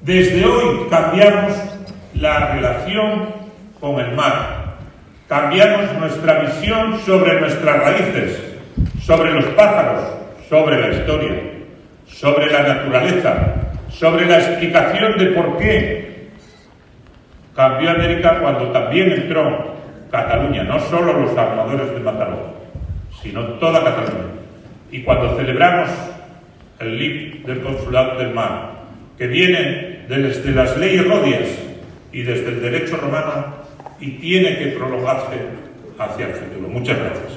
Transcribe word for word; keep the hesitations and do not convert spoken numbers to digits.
Desde hoy cambiamos la relación con el mar, cambiamos nuestra visión sobre nuestras raíces, sobre los pájaros, sobre la historia, sobre la naturaleza, sobre la explicación de por qué cambió América cuando también entró Cataluña, no solo los armadores de Mataró, sino toda Cataluña. Y cuando celebramos el L I B del Consulado del Mar, que viene desde las leyes rodias y desde el derecho romano y tiene que prolongarse hacia el futuro. Muchas gracias.